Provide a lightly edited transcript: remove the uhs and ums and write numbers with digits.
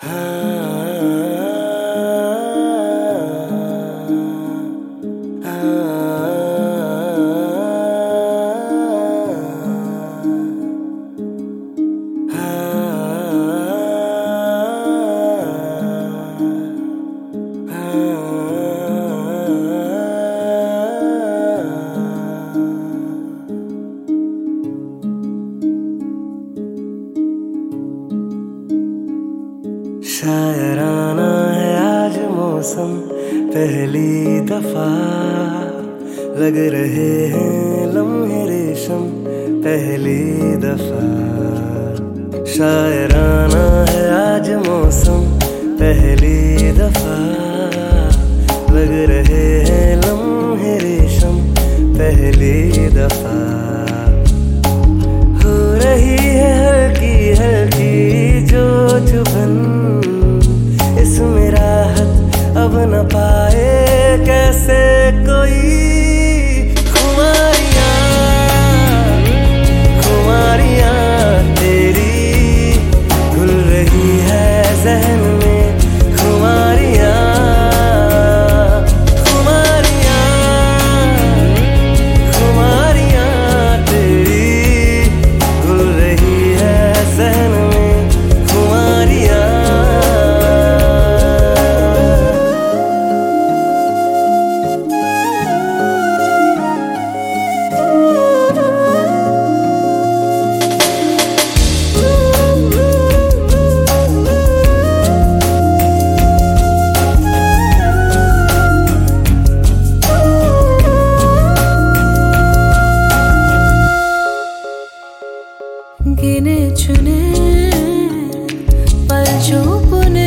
शायराना है आज मौसम, पहली दफा लग रहे हैं लम्हे रेशम, पहली दफा। शायराना है आज मौसम, पहली दफा लग रहे हैं लम्हे रेशम, पहली दफा। हो रही है हल्की हल्की जो चुभन, इसमें राहत अब न पाए कैसे कोई। खुमारियां खुमारियां तेरी घुल रही है जहन में, खुमारियां खुमारियां खुमारियां तेरी घुल रही है जहन में, खुमारियां। गिने चुने पल जो बुने